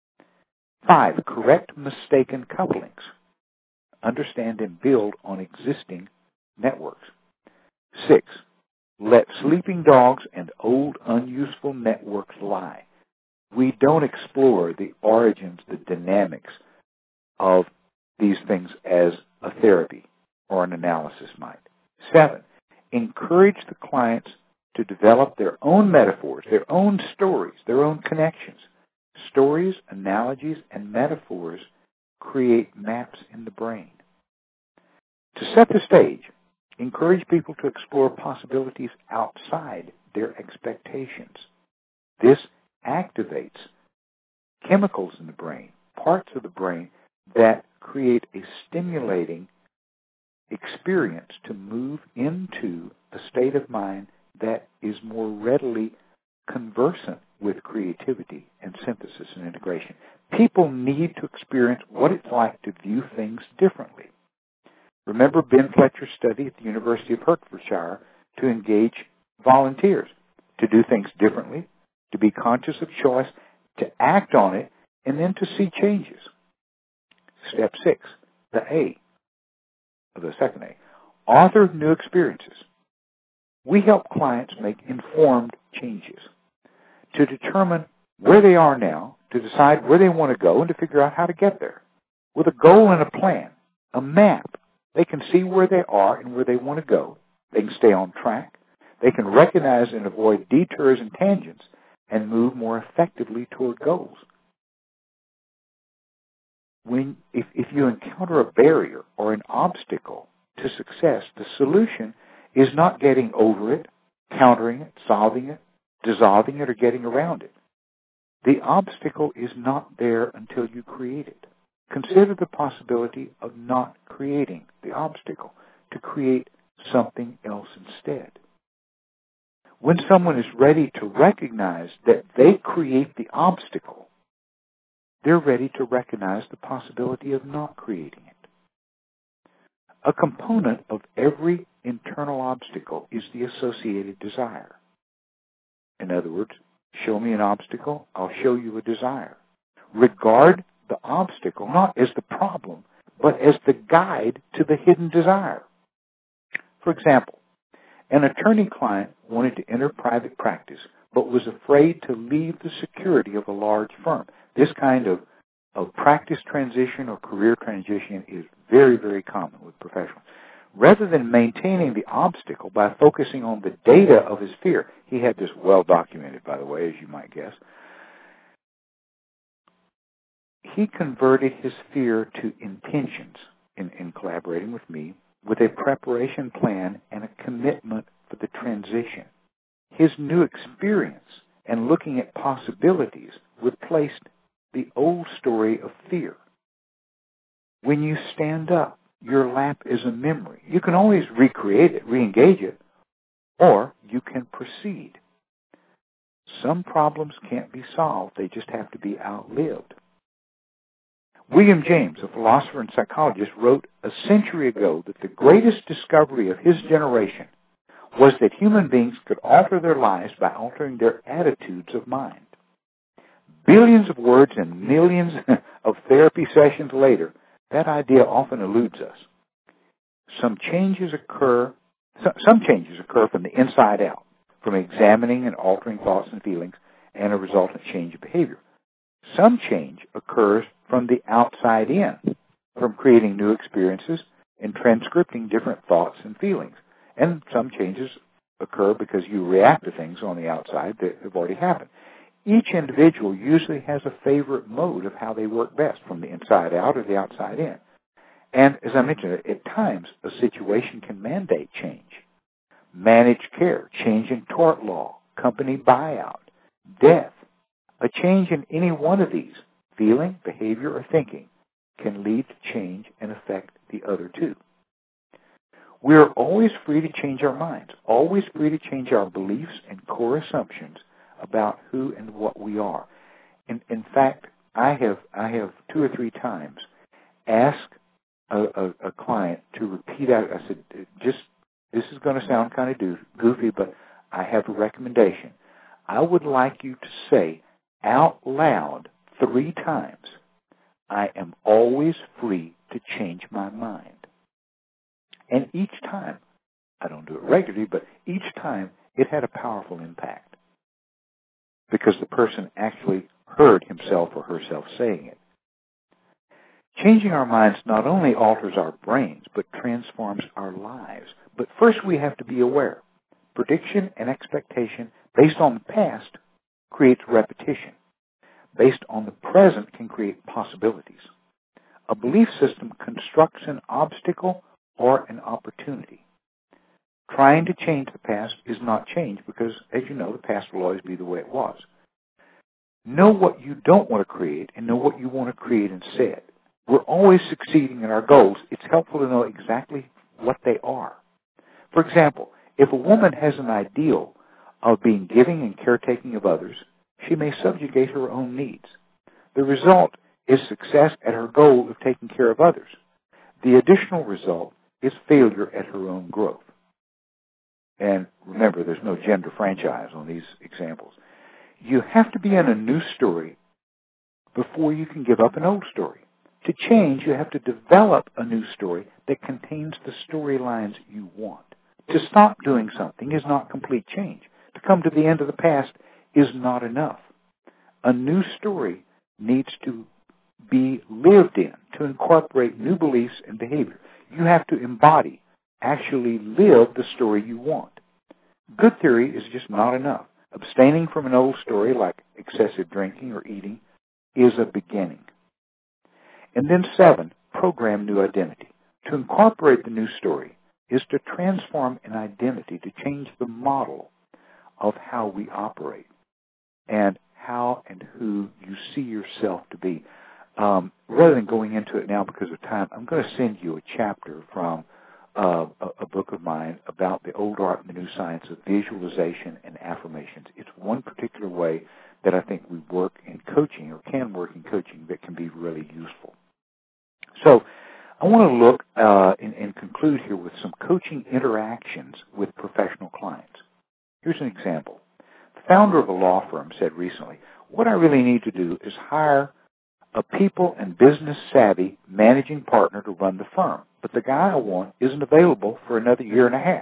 Five, correct mistaken couplings. Understand and build on existing networks. Six, let sleeping dogs and old unuseful networks lie. We don't explore the origins, the dynamics of these things as a therapy or an analysis might. Seven, encourage the clients to develop their own metaphors, their own stories, their own connections. Stories, analogies, and metaphors create maps in the brain. To set the stage, encourage people to explore possibilities outside their expectations. This activates chemicals in the brain, parts of the brain that create a stimulating experience to move into a state of mind that is more readily conversant with creativity and synthesis and integration. People need to experience what it's like to view things differently. Remember Ben Fletcher's study at the University of Hertfordshire to engage volunteers to do things differently, to be conscious of choice, to act on it, and then to see changes. Step six, the A, or the second A, author new experiences. We help clients make informed changes to determine where they are now, to decide where they want to go, and to figure out how to get there. With a goal and a plan, a map, they can see where they are and where they want to go. They can stay on track. They can recognize and avoid detours and tangents and move more effectively toward goals. When, if, if you encounter a barrier or an obstacle to success, the solution is not getting over it, countering it, solving it, dissolving it, or getting around it. The obstacle is not there until you create it. Consider the possibility of not creating the obstacle, to create something else instead. When someone is ready to recognize that they create the obstacle, they're ready to recognize the possibility of not creating it. A component of every internal obstacle is the associated desire. In other words, show me an obstacle, I'll show you a desire. Regard the obstacle not as the problem, but as the guide to the hidden desire. For example, an attorney client wanted to enter private practice, but was afraid to leave the security of a large firm. This kind of, of practice transition or career transition is very, very common with professionals. Rather than maintaining the obstacle by focusing on the data of his fear, he had this well documented, by the way, as you might guess, he converted his fear to intentions in, in collaborating with me, with a preparation plan and a commitment for the transition. His new experience and looking at possibilities replaced the old story of fear. When you stand up, your lap is a memory. You can always recreate it, re-engage it, or you can proceed. Some problems can't be solved. They just have to be outlived. William James, a philosopher and psychologist, wrote a century ago that the greatest discovery of his generation was that human beings could alter their lives by altering their attitudes of mind. Billions of words and millions of therapy sessions later, that idea often eludes us. Some changes occur, some changes occur from the inside out, from examining and altering thoughts and feelings, and a resultant change of behavior. Some change occurs from the outside in, from creating new experiences and transcripting different thoughts and feelings. And some changes occur because you react to things on the outside that have already happened. Each individual usually has a favorite mode of how they work best, from the inside out or the outside in. And as I mentioned, at times a situation can mandate change. Managed care, change in tort law, company buyout, death. A change in any one of these, feeling, behavior, or thinking, can lead to change and affect the other two. We are always free to change our minds, always free to change our beliefs and core assumptions about who and what we are. In, in fact, I have I have two or three times asked a, a, a client to repeat out. I said, just this is going to sound kind of goofy, but I have a recommendation. I would like you to say out loud three times, I am always free to change my mind. And each time, I don't do it regularly, but each time it had a powerful impact because the person actually heard himself or herself saying it. Changing our minds not only alters our brains, but transforms our lives. But first we have to be aware. Prediction and expectation based on the past creates repetition. Based on the present can create possibilities. A belief system constructs an obstacle or an opportunity. Trying to change the past is not change because, as you know, the past will always be the way it was. Know what you don't want to create and know what you want to create instead. We're always succeeding in our goals. It's helpful to know exactly what they are. For example, if a woman has an ideal of being giving and caretaking of others, she may subjugate her own needs. The result is success at her goal of taking care of others. The additional result is failure at her own growth. And remember, there's no gender franchise on these examples. You have to be in a new story before you can give up an old story. To change, you have to develop a new story that contains the storylines you want. To stop doing something is not complete change. To come to the end of the past is not enough. A new story needs to be lived in, to incorporate new beliefs and behavior. You have to embody, actually live the story you want. Good theory is just not enough. Abstaining from an old story like excessive drinking or eating is a beginning. And then seven, program new identity. To incorporate the new story is to transform an identity, to change the model of how we operate and how and who you see yourself to be. Um, rather than going into it now because of time, I'm going to send you a chapter from uh, a, a book of mine about the old art and the new science of visualization and affirmations. It's one particular way that I think we work in coaching or can work in coaching that can be really useful. So I want to look uh, and, and conclude here with some coaching interactions with professional clients. Here's an example. The founder of a law firm said recently, what I really need to do is hire a people and business savvy managing partner to run the firm, but the guy I want isn't available for another year and a half.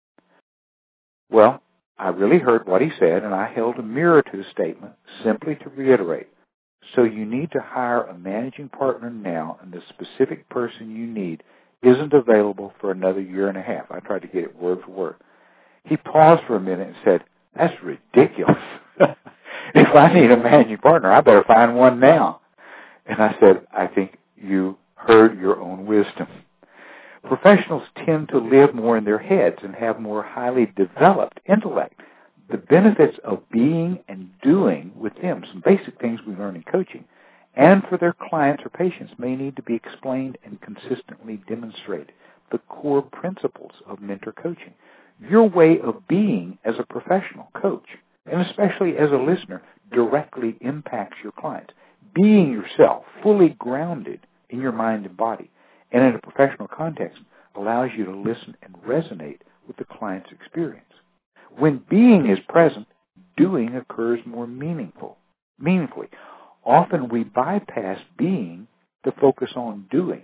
Well, I really heard what he said, and I held a mirror to the statement simply to reiterate. So you need to hire a managing partner now, and the specific person you need isn't available for another year and a half. I tried to get it word for word. He paused for a minute and said, that's ridiculous. If I need a managing partner, I better find one now. And I said, I think you heard your own wisdom. Professionals tend to live more in their heads and have more highly developed intellect. The benefits of being and doing with them, some basic things we learn in coaching, and for their clients or patients may need to be explained and consistently demonstrated. The core principles of mentor coaching. Your way of being as a professional coach, and especially as a listener, directly impacts your clients. Being yourself, fully grounded in your mind and body, and in a professional context, allows you to listen and resonate with the client's experience. When being is present, doing occurs more meaningful, meaningfully. Often we bypass being to focus on doing,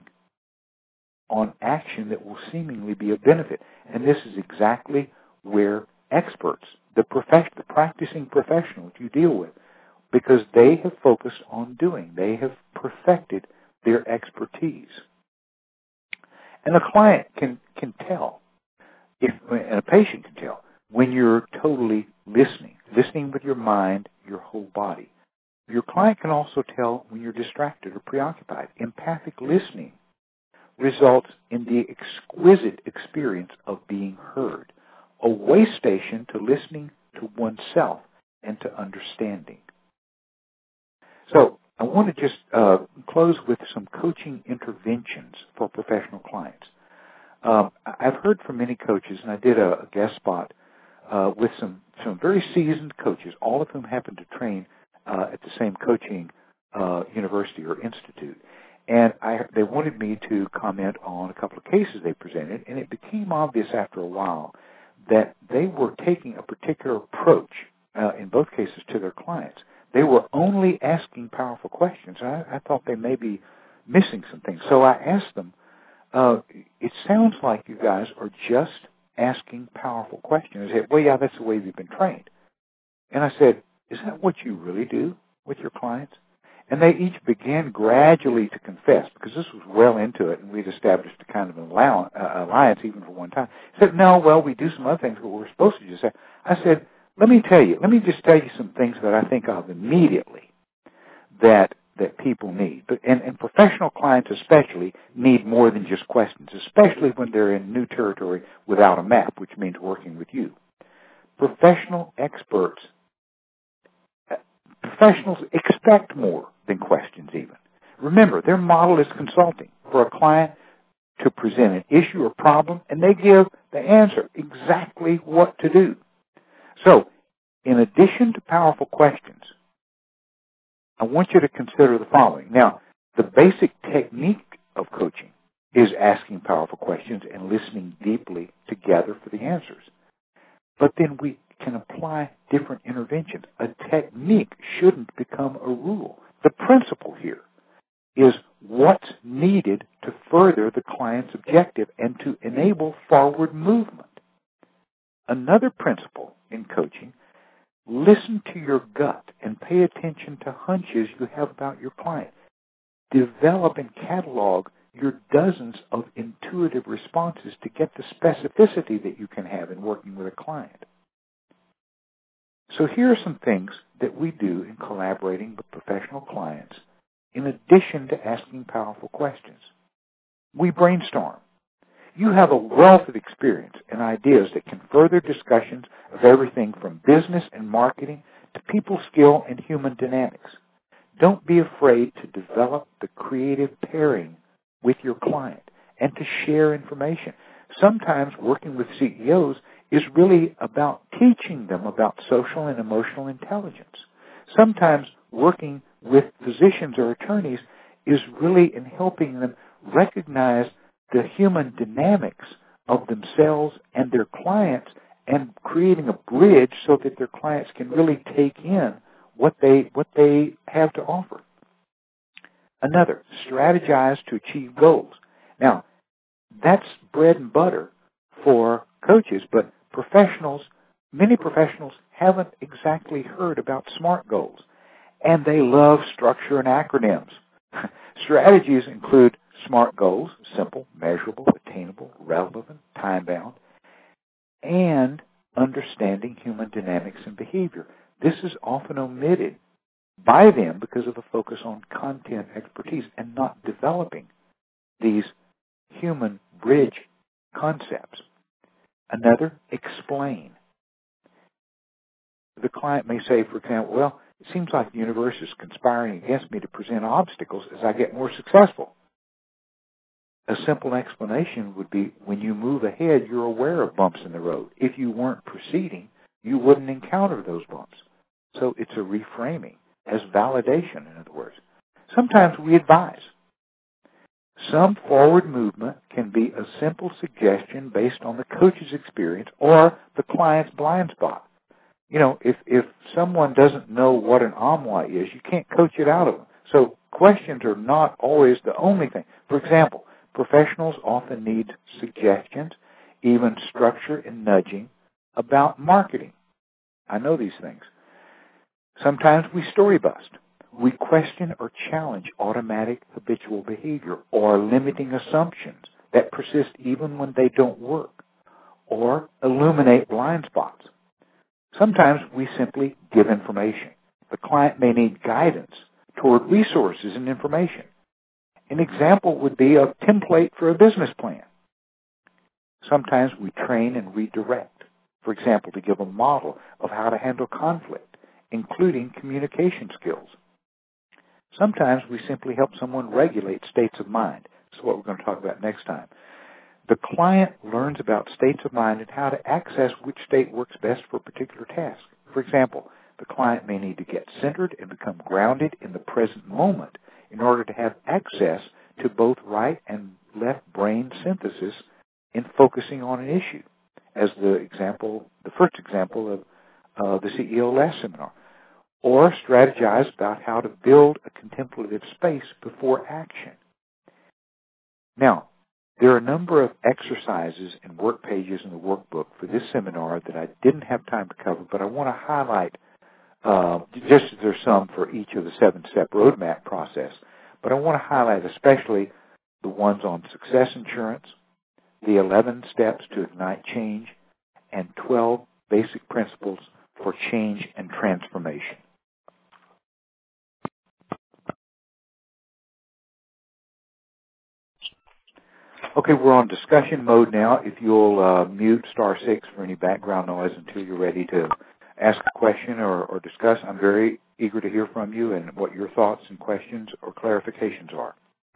on action that will seemingly be of benefit. And this is exactly where experts, the, prof- the practicing professionals you deal with, because they have focused on doing. They have perfected their expertise. And a client can, can tell, if, and a patient can tell, when you're totally listening, listening with your mind, your whole body. Your client can also tell when you're distracted or preoccupied. Empathic listening results in the exquisite experience of being heard, a way station to listening to oneself and to understanding. So I want to just uh, close with some coaching interventions for professional clients. Um, I've heard from many coaches, and I did a, a guest spot uh, with some, some very seasoned coaches, all of whom happen to train uh, at the same coaching uh, university or institute. And I, they wanted me to comment on a couple of cases they presented, and it became obvious after a while that they were taking a particular approach, uh, in both cases, to their clients. They were only asking powerful questions. I, I thought they may be missing some things. So I asked them, uh, it sounds like you guys are just asking powerful questions. I said, well, yeah, that's the way we've been trained. And I said, is that what you really do with your clients? And they each began gradually to confess, because this was well into it, and we'd established a kind of an alliance, uh, alliance even for one time. I said, no, well, we do some other things, but we're supposed to just say. I said, let me tell you, let me just tell you some things that I think of immediately that that people need. But, and, and professional clients especially need more than just questions, especially when they're in new territory without a map, which means working with you. Professional experts, uh, professionals expect more than questions even. Remember, their model is consulting for a client to present an issue or problem, and they give the answer, exactly what to do. So, in addition to powerful questions, I want you to consider the following. Now, the basic technique of coaching is asking powerful questions and listening deeply to gather for the answers. But then we can apply different interventions. A technique shouldn't become a rule. The principle here is what's needed to further the client's objective and to enable forward movement. Another principle in coaching, listen to your gut and pay attention to hunches you have about your client. Develop and catalog your dozens of intuitive responses to get the specificity that you can have in working with a client. So here are some things that we do in collaborating with professional clients in addition to asking powerful questions. We brainstorm. You have a wealth of experience and ideas that can further discussions of everything from business and marketing to people skill and human dynamics. Don't be afraid to develop the creative pairing with your client and to share information. Sometimes working with C E Os is really about teaching them about social and emotional intelligence. Sometimes working with physicians or attorneys is really in helping them recognize the human dynamics of themselves and their clients and creating a bridge so that their clients can really take in what they what they have to offer. Another, strategize to achieve goals. Now, that's bread and butter for coaches, but professionals, many professionals haven't exactly heard about SMART goals, and they love structure and acronyms. Strategies include SMART goals, simple, measurable, attainable, relevant, time-bound, and understanding human dynamics and behavior. This is often omitted by them because of a focus on content expertise and not developing these human bridge concepts. Another, explain. The client may say, for example, well, it seems like the universe is conspiring against me to present obstacles as I get more successful. A simple explanation would be, when you move ahead, you're aware of bumps in the road. If you weren't proceeding, you wouldn't encounter those bumps. So it's a reframing as validation, in other words. Sometimes we advise. Some forward movement can be a simple suggestion based on the coach's experience or the client's blind spot. You know, if, if someone doesn't know what an omwa is, you can't coach it out of them. So questions are not always the only thing. For example, professionals often need suggestions, even structure and nudging about marketing. I know these things. Sometimes we story bust. We question or challenge automatic habitual behavior or limiting assumptions that persist even when they don't work, or illuminate blind spots. Sometimes we simply give information. The client may need guidance toward resources and information. An example would be a template for a business plan. Sometimes we train and redirect, for example, to give a model of how to handle conflict, including communication skills. Sometimes we simply help someone regulate states of mind. This is what we're going to talk about next time. The client learns about states of mind and how to access which state works best for a particular task. For example, the client may need to get centered and become grounded in the present moment in order to have access to both right and left brain synthesis in focusing on an issue, as the example, the first example of uh, the C E O last seminar. Or strategize about how to build a contemplative space before action. Now, There are a number of exercises and work pages in the workbook for this seminar that I didn't have time to cover, but I want to highlight, uh, just as there's some for each of the seven-step roadmap process, but I want to highlight especially the ones on success insurance, the eleven steps to ignite change, and twelve basic principles for change and transformation. Okay, we're on discussion mode now. If you'll uh, mute star six for any background noise until you're ready to ask a question or, or discuss, I'm very eager to hear from you and what your thoughts and questions or clarifications are.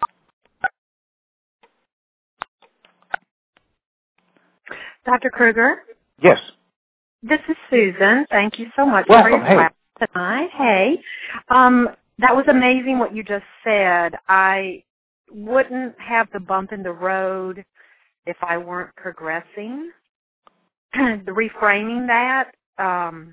Doctor Kruger? Yes. This is Susan. Thank you so much Welcome. for your Hey. class tonight. Hey. Um, that was amazing what you just said. I wouldn't have the bump in the road if I weren't progressing. The reframing that, um,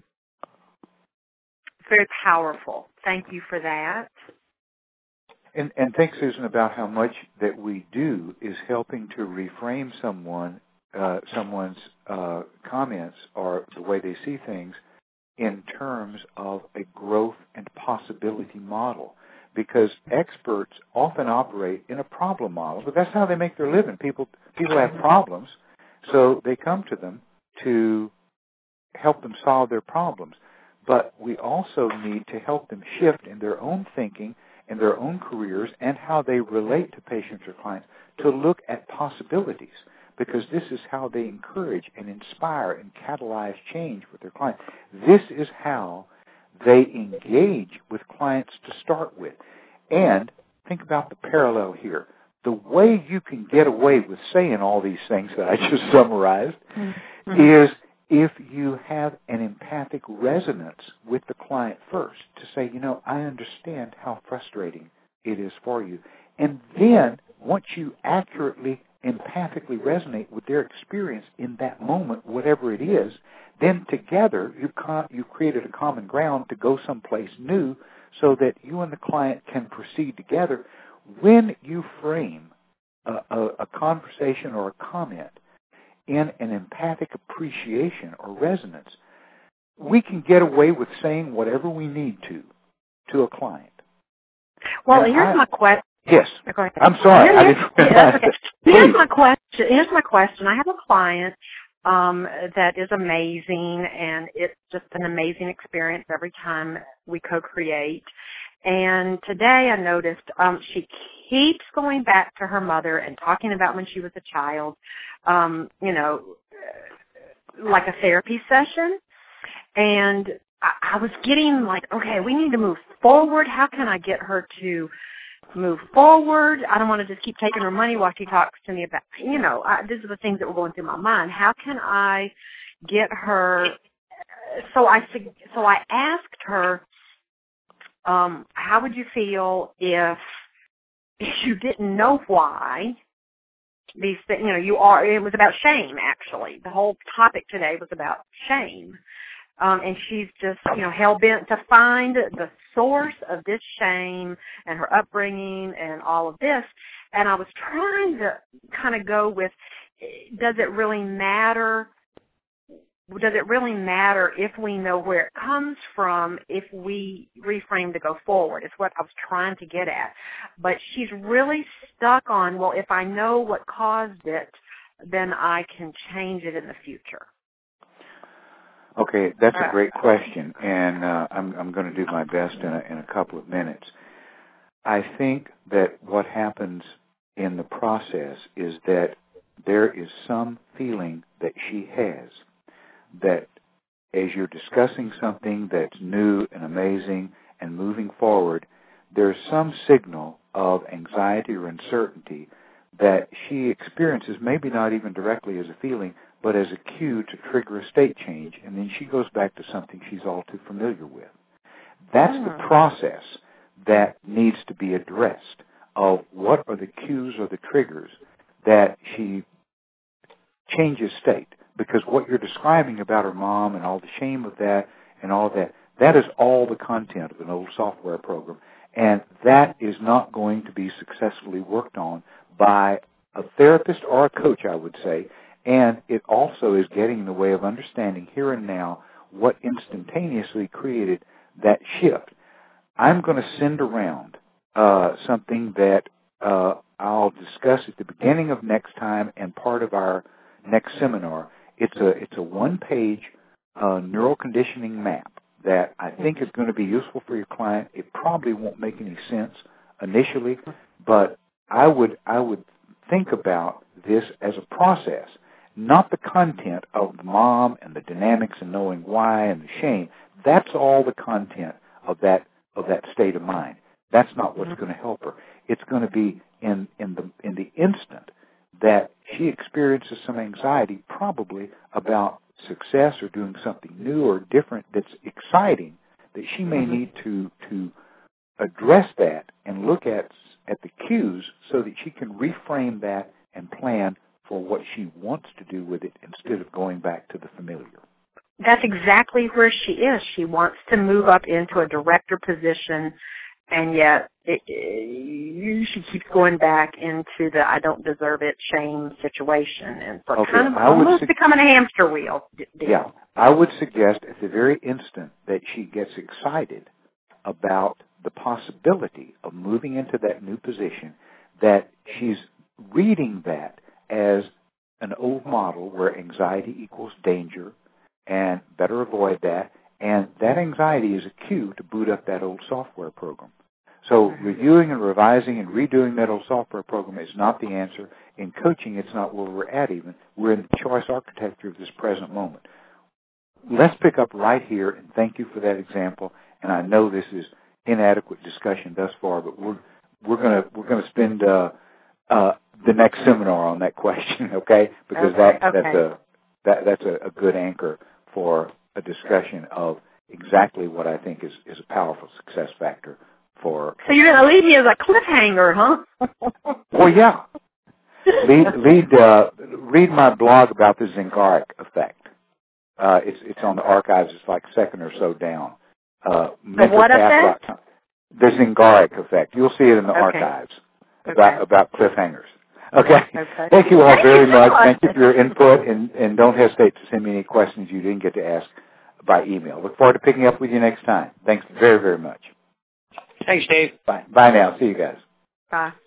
very powerful. Thank you for that. And, and think, Susan, about how much that we do is helping to reframe someone, uh, someone's uh, comments or the way they see things in terms of a growth and possibility model. Because experts often operate in a problem model, but that's how they make their living. People people have problems, so they come to them to help them solve their problems. But we also need to help them shift in their own thinking, in their own careers, and how they relate to patients or clients to look at possibilities, because this is how they encourage and inspire and catalyze change with their clients. This is how they engage with clients to start with. And think about the parallel here. The way you can get away with saying all these things that I just summarized mm-hmm. is if you have an empathic resonance with the client first to say, you know, I understand how frustrating it is for you. And then once you accurately, empathically resonate with their experience in that moment, whatever it is, then together you've, co- you've created a common ground to go someplace new so that you and the client can proceed together. When you frame a, a, a conversation or a comment in an empathic appreciation or resonance, we can get away with saying whatever we need to to a client. Well, and here's I, my question. Yes. Go ahead. I'm sorry. Here's, I didn't yeah, okay. Here's Please. my question. Here's my question. I have a client um, that is amazing, and it's just an amazing experience every time we co-create. And today I noticed um, she keeps going back to her mother and talking about when she was a child, um, you know, like a therapy session. And I, I was getting like, okay, we need to move forward. How can I get her to move forward? I don't want to just keep taking her money while she talks to me about, you know, I, these are the things that were going through my mind. How can I get her? So I, so I asked her, um, how would you feel if, if you didn't know why these things, you know, you are, it was about shame, actually. The whole topic today was about shame. Um, and she's just, you know, hell-bent to find the source of this shame and her upbringing and all of this. And I was trying to kind of go with, does it really matter? Does it really matter if we know where it comes from, if we reframe to go forward? It's what I was trying to get at. But she's really stuck on, well, if I know what caused it, then I can change it in the future. Okay, that's a great question, and uh, I'm, I'm going to do my best in a, in a couple of minutes. I think that what happens in the process is that there is some feeling that she has that as you're discussing something that's new and amazing and moving forward, there's some signal of anxiety or uncertainty that she experiences, maybe not even directly as a feeling, but as a cue to trigger a state change, and then she goes back to something she's all too familiar with. That's mm. the process that needs to be addressed of what are the cues or the triggers that she changes state. Because what you're describing about her mom and all the shame of that and all of that, that is all the content of an old software program. And that is not going to be successfully worked on by a therapist or a coach, I would say, and it also is getting in the way of understanding here and now what instantaneously created that shift. I'm going to send around uh, something that uh, I'll discuss at the beginning of next time and part of our next seminar. It's a it's a one-page uh, neural conditioning map that I think is going to be useful for your client. It probably won't make any sense initially, but I would I would think about this as a process, not the content of the mom and the dynamics and knowing why and the shame. That's all the content of that of that state of mind. That's not what's going to help her. It's going to be in in the in the instant that she experiences some anxiety, probably about success or doing something new or different that's exciting, that she may need to to address that and look at at the cues so that she can reframe that and plan for what she wants to do with it instead of going back to the familiar. That's exactly where she is. She wants to move up into a director position, and yet it, it, she keeps going back into the I don't deserve it shame situation, and so okay, kind of I almost su- becoming a hamster wheel deal. Yeah, I would suggest at the very instant that she gets excited about the possibility of moving into that new position, that she's reading that as an old model where anxiety equals danger and better avoid that, and that anxiety is a cue to boot up that old software program. So mm-hmm. reviewing and revising and redoing that old software program is not the answer. In coaching, it's not where we're at even. We're in the choice architecture of this present moment. Let's pick up right here, and thank you for that example, and I know this is inadequate discussion thus far, but we're we're gonna we're gonna spend uh, uh, the next seminar on that question, okay? Because okay, that okay. that's a that that's a, a good anchor for a discussion of exactly what I think is, is a powerful success factor for. So you're gonna leave me as a cliffhanger, huh? Well, yeah. Lead, lead uh, read my blog about the Zingaric effect. Uh, it's it's on the archives. It's like second or so down. Uh, the what effect? The Zingaric effect. You'll see it in the okay. archives okay. about about cliffhangers. Okay. okay. Thank you all Thank very you so much. much. Thank you for your input, and, and don't hesitate to send me any questions you didn't get to ask by email. Look forward to picking up with you next time. Thanks very, very much. Thanks, Dave. Bye. Bye now. See you guys. Bye.